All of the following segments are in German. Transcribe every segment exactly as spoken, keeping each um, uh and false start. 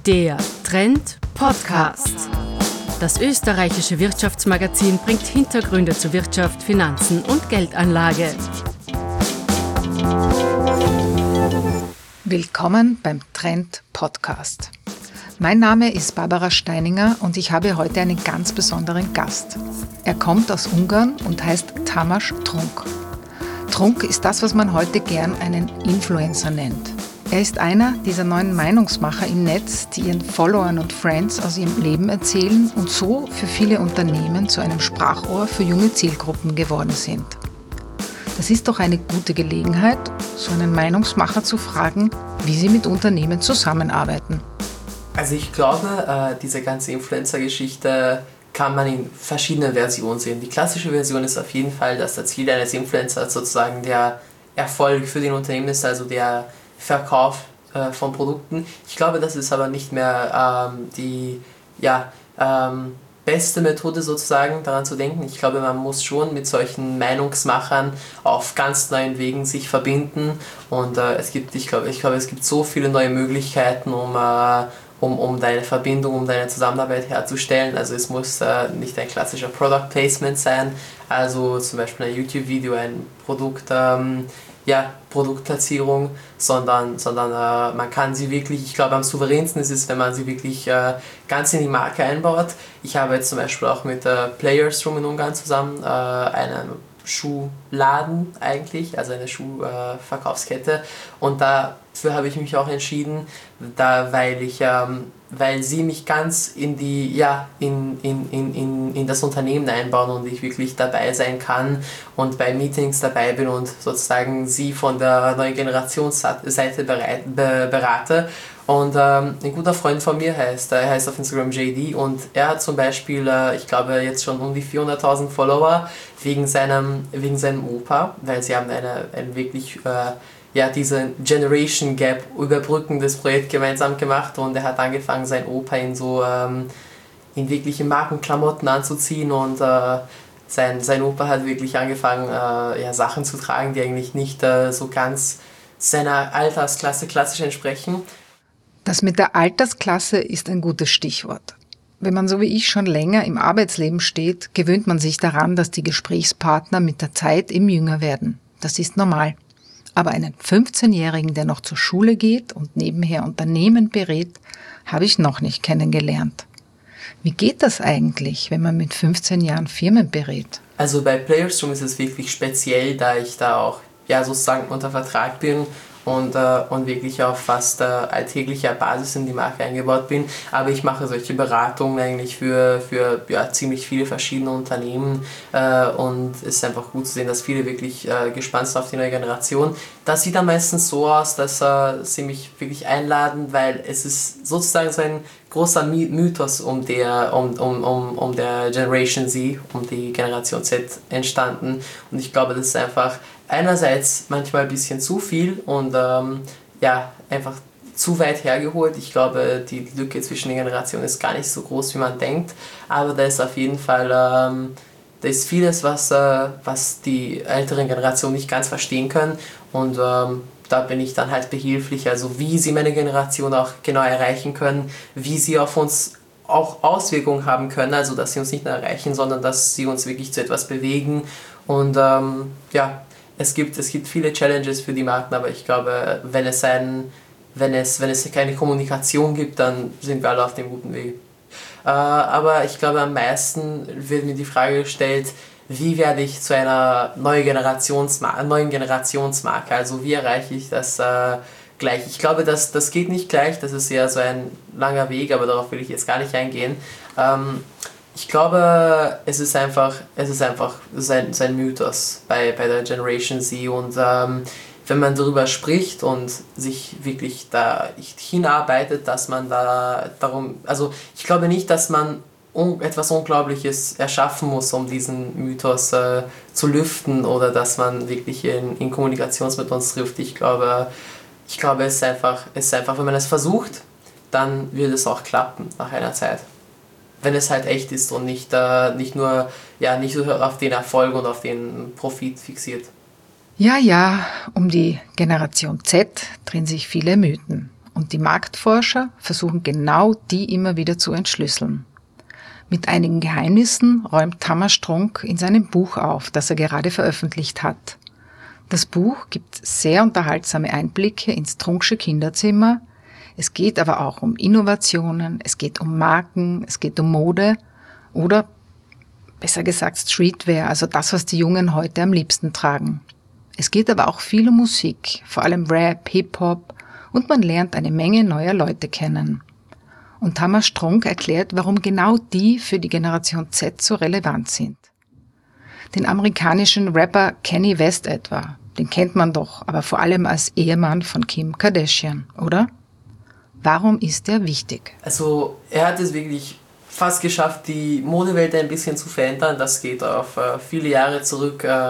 Der Trend Podcast. Das österreichische Wirtschaftsmagazin bringt Hintergründe zu Wirtschaft, Finanzen und Geldanlage. Willkommen beim Trend Podcast. Mein Name ist Barbara Steininger und ich habe heute einen ganz besonderen Gast. Er kommt aus Ungarn und heißt Tamás Strunk. Strunk ist das, was man heute gern einen Influencer nennt. Er ist einer dieser neuen Meinungsmacher im Netz, die ihren Followern und Friends aus ihrem Leben erzählen und so für viele Unternehmen zu einem Sprachrohr für junge Zielgruppen geworden sind. Das ist doch eine gute Gelegenheit, so einen Meinungsmacher zu fragen, wie sie mit Unternehmen zusammenarbeiten. Also ich glaube, äh, diese ganze Influencer-Geschichte kann man in verschiedenen Versionen sehen. Die klassische Version ist auf jeden Fall, dass das Ziel eines Influencers sozusagen der Erfolg für den Unternehmen ist, also der Verkauf äh, von Produkten. Ich glaube, das ist aber nicht mehr ähm, die ja, ähm, beste Methode sozusagen, daran zu denken. Ich glaube, man muss schon mit solchen Meinungsmachern auf ganz neuen Wegen sich verbinden und äh, es gibt, ich glaube, ich glaube, es gibt so viele neue Möglichkeiten, um äh, Um, um deine Verbindung, um deine Zusammenarbeit herzustellen. Also es muss äh, nicht ein klassischer Product Placement sein, also zum Beispiel ein YouTube-Video, ein Produkt, ähm, ja, Produktplatzierung, sondern, sondern äh, man kann sie wirklich, ich glaube am souveränsten ist es, wenn man sie wirklich äh, ganz in die Marke einbaut. Ich habe jetzt zum Beispiel auch mit äh, Players Room in Ungarn zusammen äh, einen Schuhladen eigentlich, also eine Schuhverkaufskette äh, und dafür habe ich mich auch entschieden, da, weil ich ähm, weil sie mich ganz in die ja in, in, in, in, in das Unternehmen einbauen und ich wirklich dabei sein kann und bei Meetings dabei bin und sozusagen sie von der neuen Generationsseite bereit, be, berate. Und ähm, ein guter Freund von mir heißt, er heißt auf Instagram J D und er hat zum Beispiel, äh, ich glaube jetzt schon um die vierhunderttausend Follower wegen seinem, wegen seinem Opa, weil sie haben eine, ein wirklich, äh, ja, diese Generation Gap überbrückendes Projekt gemeinsam gemacht und er hat angefangen, seinen Opa in so, ähm, in wirkliche Markenklamotten anzuziehen und äh, sein, sein Opa hat wirklich angefangen, äh, ja, Sachen zu tragen, die eigentlich nicht äh, so ganz seiner Altersklasse klassisch entsprechen. Das mit der Altersklasse ist ein gutes Stichwort. Wenn man so wie ich schon länger im Arbeitsleben steht, gewöhnt man sich daran, dass die Gesprächspartner mit der Zeit immer jünger werden. Das ist normal. Aber einen fünfzehnjährigen, der noch zur Schule geht und nebenher Unternehmen berät, habe ich noch nicht kennengelernt. Wie geht das eigentlich, wenn man mit fünfzehn Jahren Firmen berät? Also bei Players Room ist es wirklich speziell, da ich da auch ja, sozusagen unter Vertrag bin und, äh, und wirklich auf fast äh, alltäglicher Basis in die Marke eingebaut bin. Aber ich mache solche Beratungen eigentlich für, für ja, ziemlich viele verschiedene Unternehmen äh, und es ist einfach gut zu sehen, dass viele wirklich äh, gespannt sind auf die neue Generation. Das sieht dann meistens so aus, dass äh, sie mich wirklich einladen, weil es ist sozusagen so ein großer Mythos um der, um, um, um, um der Generation Z, um die Generation Z entstanden und ich glaube, das ist einfach einerseits manchmal ein bisschen zu viel und ähm, ja, einfach zu weit hergeholt. Ich glaube, die Lücke zwischen den Generationen ist gar nicht so groß, wie man denkt, aber da ist auf jeden Fall ähm, da ist vieles, was, äh, was die älteren Generationen nicht ganz verstehen können und ähm, da bin ich dann halt behilflich, also wie sie meine Generation auch genau erreichen können, wie sie auf uns auch Auswirkungen haben können, also dass sie uns nicht nur erreichen, sondern dass sie uns wirklich zu etwas bewegen und ähm, ja, Es gibt, es gibt viele Challenges für die Marken, aber ich glaube, wenn es, ein, wenn es, wenn es keine Kommunikation gibt, dann sind wir alle auf dem guten Weg. Äh, aber ich glaube, am meisten wird mir die Frage gestellt, wie werde ich zu einer neuen, Generationsmar- neuen Generationsmarke? Also wie erreiche ich das äh, gleich? Ich glaube, das, das geht nicht gleich, das ist ja so ein langer Weg, aber darauf will ich jetzt gar nicht eingehen. Ähm, Ich glaube, es ist einfach, es ist einfach sein, sein Mythos bei, bei der Generation Z und ähm, wenn man darüber spricht und sich wirklich da hinarbeitet, dass man da darum, also ich glaube nicht, dass man un, etwas Unglaubliches erschaffen muss, um diesen Mythos äh, zu lüften oder dass man wirklich in, in Kommunikation mit uns trifft. Ich glaube, ich glaube, es ist einfach, es ist einfach, wenn man es versucht, dann wird es auch klappen nach einer Zeit. Wenn es halt echt ist und nicht, äh, nicht nur ja, nicht so auf den Erfolg und auf den Profit fixiert. Ja, ja, um die Generation Z drehen sich viele Mythen. Und die Marktforscher versuchen genau die immer wieder zu entschlüsseln. Mit einigen Geheimnissen räumt Tamás Strunk in seinem Buch auf, das er gerade veröffentlicht hat. Das Buch gibt sehr unterhaltsame Einblicke ins Strunksche Kinderzimmer. Es geht aber auch um Innovationen, es geht um Marken, es geht um Mode oder besser gesagt Streetwear, also das, was die Jungen heute am liebsten tragen. Es geht aber auch viel um Musik, vor allem Rap, Hip-Hop, und man lernt eine Menge neuer Leute kennen. Und Tamás Strunk erklärt, warum genau die für die Generation Z so relevant sind. Den amerikanischen Rapper Kanye West etwa, den kennt man doch, aber vor allem als Ehemann von Kim Kardashian, oder? Warum ist er wichtig? Also er hat es wirklich fast geschafft, die Modewelt ein bisschen zu verändern. Das geht auf äh, viele Jahre zurück. Äh,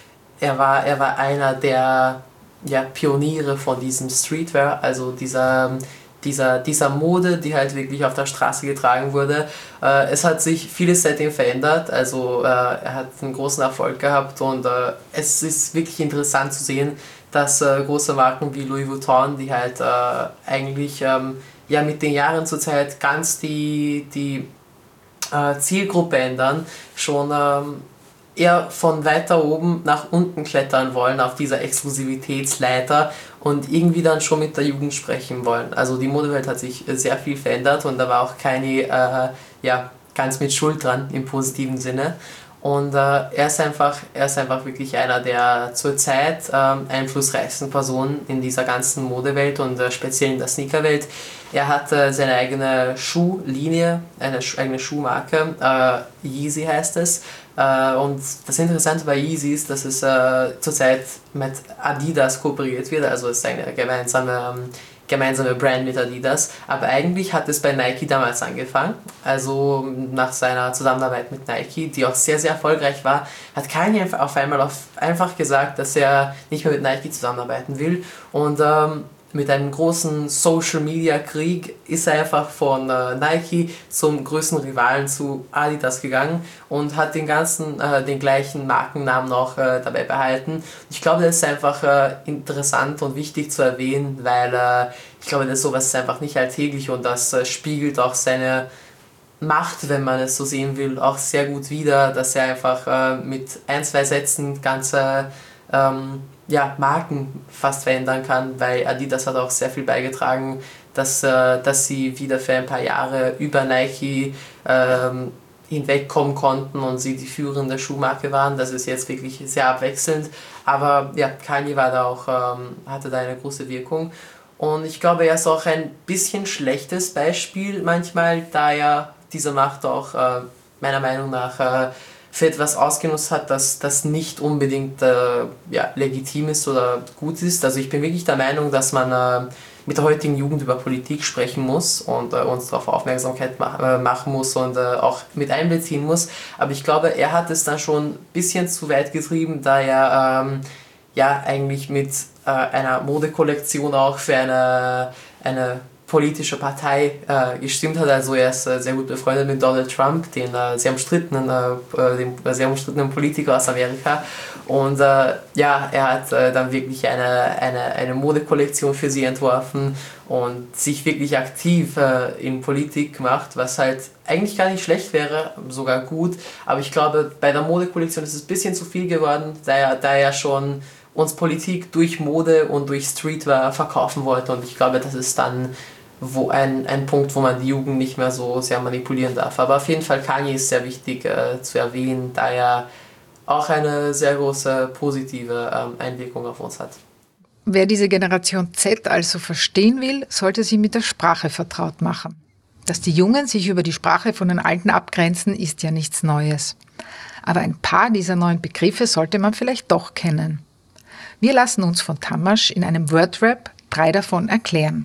er, war, er war einer der ja, Pioniere von diesem Streetwear, also dieser... Dieser, dieser Mode, die halt wirklich auf der Straße getragen wurde. Äh, es hat sich vieles seitdem verändert, also äh, er hat einen großen Erfolg gehabt und äh, es ist wirklich interessant zu sehen, dass äh, große Marken wie Louis Vuitton, die halt äh, eigentlich ähm, ja, mit den Jahren zurzeit ganz die, die äh, Zielgruppe ändern, schon ähm, eher von weiter oben nach unten klettern wollen auf dieser Exklusivitätsleiter und irgendwie dann schon mit der Jugend sprechen wollen. Also die Modewelt hat sich sehr viel verändert und da war auch keine äh, ja, ganz mit Schuld dran im positiven Sinne. Und äh, er, ist einfach, er ist einfach wirklich einer der zurzeit äh, einflussreichsten Personen in dieser ganzen Modewelt und äh, speziell in der Sneakerwelt. Er hat äh, seine eigene Schuhlinie, eine Sch- eigene Schuhmarke, äh, Yeezy heißt es. Äh, und das Interessante bei Yeezy ist, dass es äh, zurzeit mit Adidas kooperiert wird, also es ist eine gemeinsame ähm, gemeinsame Brand mit Adidas, aber eigentlich hat es bei Nike damals angefangen, also nach seiner Zusammenarbeit mit Nike, die auch sehr, sehr erfolgreich war, hat Kanye auf einmal auf, einfach gesagt, dass er nicht mehr mit Nike zusammenarbeiten will und ähm, mit einem großen Social-Media-Krieg ist er einfach von äh, Nike zum größten Rivalen zu Adidas gegangen und hat den ganzen, äh, den gleichen Markennamen noch äh, dabei behalten. Ich glaube, das ist einfach äh, interessant und wichtig zu erwähnen, weil äh, ich glaube, das sowas ist einfach nicht alltäglich und das äh, spiegelt auch seine Macht, wenn man es so sehen will, auch sehr gut wider, dass er einfach äh, mit ein, zwei Sätzen ganze ähm, ja, Marken fast verändern kann, weil Adidas hat auch sehr viel beigetragen, dass, äh, dass sie wieder für ein paar Jahre über Nike ähm, hinwegkommen konnten und sie die führende Schuhmarke waren. Das ist jetzt wirklich sehr abwechselnd, aber ja, Kanye war da auch, ähm, hatte da eine große Wirkung und ich glaube, er ist auch ein bisschen schlechtes Beispiel manchmal, da er diese Macht auch äh, meiner Meinung nach äh, für etwas ausgenutzt hat, das, das nicht unbedingt äh, ja, legitim ist oder gut ist. Also ich bin wirklich der Meinung, dass man äh, mit der heutigen Jugend über Politik sprechen muss und äh, uns darauf Aufmerksamkeit mach, äh, machen muss und äh, auch mit einbeziehen muss. Aber ich glaube, er hat es dann schon ein bisschen zu weit getrieben, da er ähm, ja eigentlich mit äh, einer Modekollektion auch für eine, eine politische Partei äh, gestimmt hat. Also er ist äh, sehr gut befreundet mit Donald Trump, den äh, sehr umstrittenen, äh, dem sehr umstrittenen Politiker aus Amerika. Und äh, ja, er hat äh, dann wirklich eine, eine, eine Modekollektion für sie entworfen und sich wirklich aktiv äh, in Politik gemacht, was halt eigentlich gar nicht schlecht wäre, sogar gut. Aber ich glaube, bei der Modekollektion ist es ein bisschen zu viel geworden, da er, da er schon uns Politik durch Mode und durch Streetwear verkaufen wollte. Und ich glaube, das ist dann wo ein, ein Punkt, wo man die Jugend nicht mehr so sehr manipulieren darf. Aber auf jeden Fall Kanye ist sehr wichtig äh, zu erwähnen, da er auch eine sehr große positive ähm, Einwirkung auf uns hat. Wer diese Generation Z also verstehen will, sollte sich mit der Sprache vertraut machen. Dass die Jungen sich über die Sprache von den Alten abgrenzen, ist ja nichts Neues. Aber ein paar dieser neuen Begriffe sollte man vielleicht doch kennen. Wir lassen uns von Tamás in einem Wordrap drei davon erklären.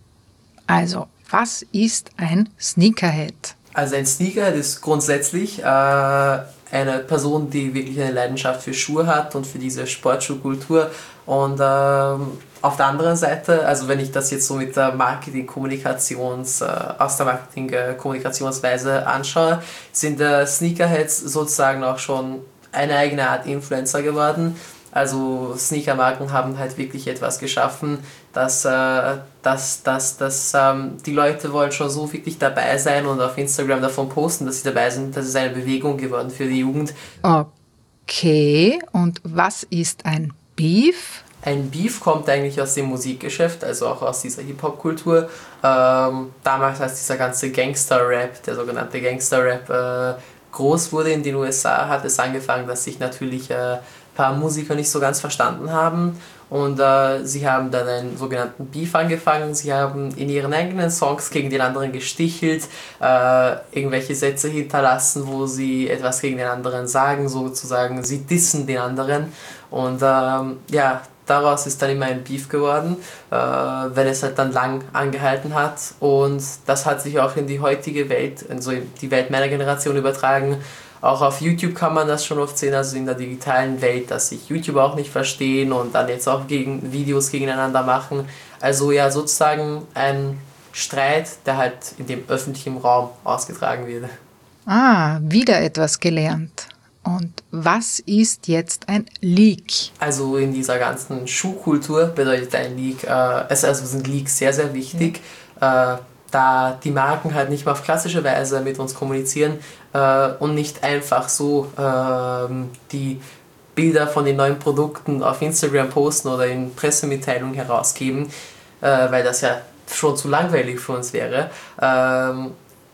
Also, was ist ein Sneakerhead? Also ein Sneakerhead ist grundsätzlich äh, eine Person, die wirklich eine Leidenschaft für Schuhe hat und für diese Sportschuhkultur. Und ähm, auf der anderen Seite, also wenn ich das jetzt so mit der Marketing-Kommunikations, äh, aus der Marketing-Kommunikationsweise anschaue, sind äh, Sneakerheads sozusagen auch schon eine eigene Art Influencer geworden. Also Sneakermarken haben halt wirklich etwas geschaffen, dass, äh, dass, dass, dass ähm, die Leute wollen schon so wirklich dabei sein und auf Instagram davon posten, dass sie dabei sind. Das ist eine Bewegung geworden für die Jugend. Okay, und was ist ein Beef? Ein Beef kommt eigentlich aus dem Musikgeschäft, also auch aus dieser Hip-Hop-Kultur. Ähm, damals, als dieser ganze Gangster-Rap, der sogenannte Gangster-Rap, äh, groß wurde in den U S A, hat es angefangen, dass sich natürlich äh, ein paar Musiker nicht so ganz verstanden haben. Und äh, sie haben dann einen sogenannten Beef angefangen. Sie haben in ihren eigenen Songs gegen den anderen gestichelt, äh, irgendwelche Sätze hinterlassen, wo sie etwas gegen den anderen sagen, sozusagen, sie dissen den anderen. Und ähm, ja, daraus ist dann immer ein Beef geworden, äh, wenn es halt dann lang angehalten hat. Und das hat sich auch in die heutige Welt, also in die Welt meiner Generation übertragen. Auch auf YouTube kann man das schon oft sehen, also in der digitalen Welt, dass sich YouTube auch nicht verstehen und dann jetzt auch gegen Videos gegeneinander machen. Also ja, sozusagen ein Streit, der halt in dem öffentlichen Raum ausgetragen wird. Ah, wieder etwas gelernt. Und was ist jetzt ein Leak? Also in dieser ganzen Schuhkultur bedeutet ein Leak, äh, also sind Leaks sehr, sehr wichtig, ja. äh, da die Marken halt nicht mehr auf klassische Weise mit uns kommunizieren äh, und nicht einfach so äh, die Bilder von den neuen Produkten auf Instagram posten oder in Pressemitteilungen herausgeben, äh, weil das ja schon zu langweilig für uns wäre. Ähm,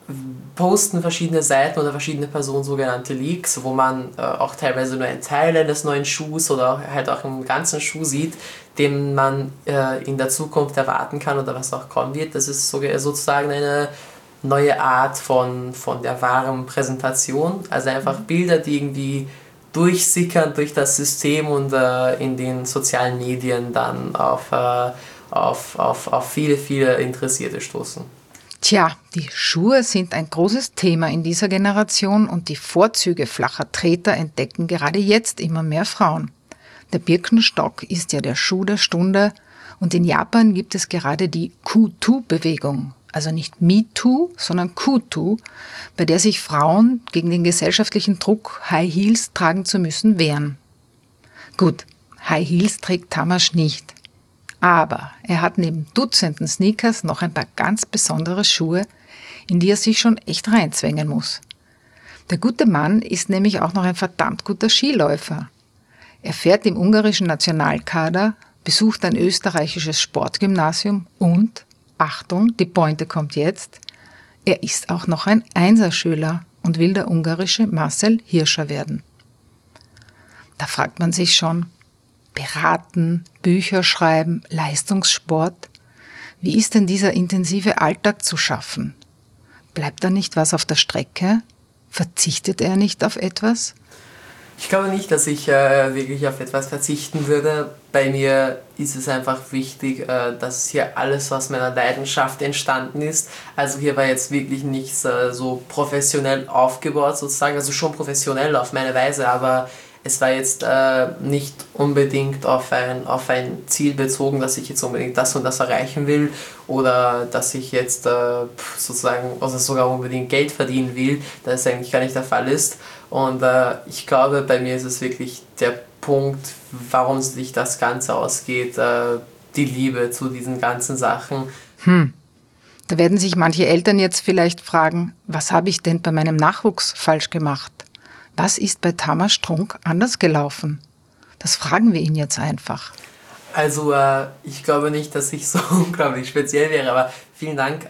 posten verschiedene Seiten oder verschiedene Personen sogenannte Leaks, wo man äh, auch teilweise nur einen Teil eines neuen Schuhs oder halt auch einen ganzen Schuh sieht, den man äh, in der Zukunft erwarten kann oder was auch kommen wird. Das ist sogar sozusagen eine neue Art von, von der wahren Präsentation. Also einfach Bilder, die irgendwie durchsickern durch das System und äh, in den sozialen Medien dann auf, äh, auf, auf, auf viele, viele Interessierte stoßen. Tja, die Schuhe sind ein großes Thema in dieser Generation und die Vorzüge flacher Treter entdecken gerade jetzt immer mehr Frauen. Der Birkenstock ist ja der Schuh der Stunde und in Japan gibt es gerade die Q zwei Bewegung, also nicht MeToo, sondern Q zwei, bei der sich Frauen gegen den gesellschaftlichen Druck, High Heels tragen zu müssen, wehren. Gut, High Heels trägt Tamas nicht. Aber er hat neben Dutzenden Sneakers noch ein paar ganz besondere Schuhe, in die er sich schon echt reinzwängen muss. Der gute Mann ist nämlich auch noch ein verdammt guter Skiläufer. Er fährt im ungarischen Nationalkader, besucht ein österreichisches Sportgymnasium und, Achtung, die Pointe kommt jetzt, er ist auch noch ein Einserschüler und will der ungarische Marcel Hirscher werden. Da fragt man sich schon, beraten, Bücher schreiben, Leistungssport. Wie ist denn dieser intensive Alltag zu schaffen? Bleibt da nicht was auf der Strecke? Verzichtet er nicht auf etwas? Ich glaube nicht, dass ich äh, wirklich auf etwas verzichten würde. Bei mir ist es einfach wichtig, äh, dass hier alles aus meiner Leidenschaft entstanden ist. Also hier war jetzt wirklich nichts äh, so professionell aufgebaut sozusagen, also schon professionell auf meine Weise, aber es war jetzt äh, nicht unbedingt auf ein, auf ein Ziel bezogen, dass ich jetzt unbedingt das und das erreichen will oder dass ich jetzt äh, sozusagen also sogar unbedingt Geld verdienen will, das eigentlich gar nicht der Fall ist. Und äh, ich glaube, bei mir ist es wirklich der Punkt, warum sich das Ganze ausgeht, äh, die Liebe zu diesen ganzen Sachen. Hm. Da werden sich manche Eltern jetzt vielleicht fragen, was habe ich denn bei meinem Nachwuchs falsch gemacht? Was ist bei Tamas Strunk anders gelaufen? Das fragen wir ihn jetzt einfach. Also äh, ich glaube nicht, dass ich so unglaublich speziell wäre, aber vielen Dank. Äh,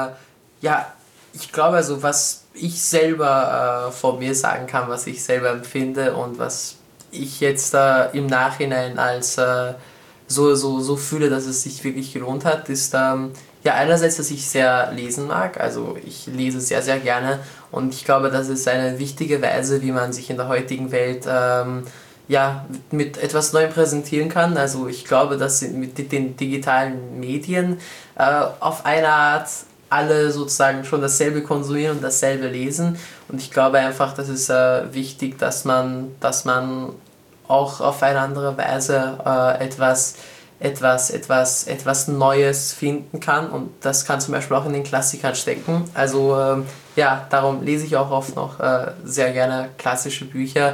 ja, ich glaube also, was ich selber äh, von mir sagen kann, was ich selber empfinde und was ich jetzt äh, im Nachhinein als äh, so, so, so fühle, dass es sich wirklich gelohnt hat, ist ähm, ja einerseits, dass ich sehr lesen mag, also ich lese sehr, sehr gerne und ich glaube, das ist eine wichtige Weise, wie man sich in der heutigen Welt ähm, ja, mit etwas Neuem präsentieren kann. Also ich glaube, dass mit den digitalen Medien äh, auf eine Art alle sozusagen schon dasselbe konsumieren und dasselbe lesen und ich glaube einfach, das ist äh, wichtig, dass man, dass man auch auf eine andere Weise äh, etwas etwas, etwas, etwas Neues finden kann und das kann zum Beispiel auch in den Klassikern stecken. Also ähm, ja, darum lese ich auch oft noch äh, sehr gerne klassische Bücher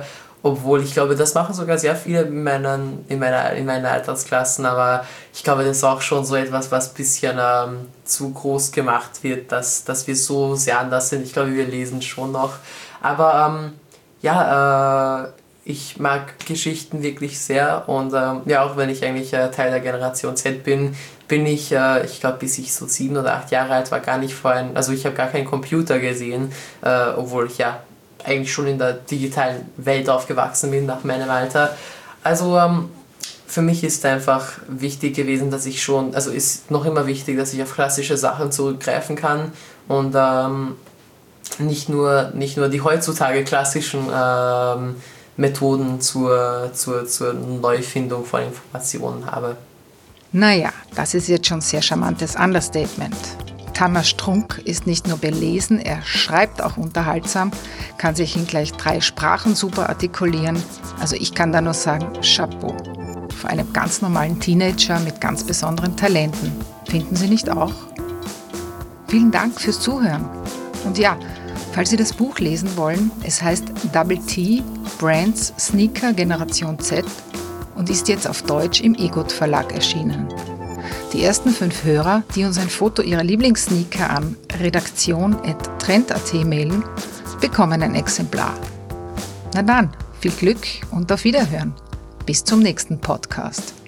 obwohl ich glaube, das machen sogar sehr viele in meinen, in meiner, in meinen Altersklassen, aber ich glaube, das ist auch schon so etwas, was ein bisschen ähm, zu groß gemacht wird, dass, dass wir so sehr anders sind. Ich glaube, wir lesen schon noch. Aber ähm, ja, äh, ich mag Geschichten wirklich sehr und ähm, ja, auch wenn ich eigentlich äh, Teil der Generation Z bin, bin ich, äh, ich glaube, bis ich so sieben oder acht Jahre alt war, gar nicht vor ein, also ich habe gar keinen Computer gesehen, äh, obwohl ich ja eigentlich schon in der digitalen Welt aufgewachsen bin nach meinem Alter. Also ähm, für mich ist einfach wichtig gewesen, dass ich schon, also ist noch immer wichtig, dass ich auf klassische Sachen zurückgreifen kann und ähm, nicht nur, nicht nur die heutzutage klassischen ähm, Methoden zur, zur, zur Neufindung von Informationen habe. Naja, das ist jetzt schon ein sehr charmantes Understatement. Tamas Strunk ist nicht nur belesen, er schreibt auch unterhaltsam, kann sich in gleich drei Sprachen super artikulieren. Also ich kann da nur sagen, Chapeau. Vor einem ganz normalen Teenager mit ganz besonderen Talenten. Finden Sie nicht auch? Vielen Dank fürs Zuhören. Und ja, falls Sie das Buch lesen wollen, es heißt Double T, Brands Sneaker Generation Z und ist jetzt auf Deutsch im Egot Verlag erschienen. Die ersten fünf Hörer, die uns ein Foto ihrer Lieblingssneaker an redaktion at trend punkt at mailen, bekommen ein Exemplar. Na dann, viel Glück und auf Wiederhören. Bis zum nächsten Podcast.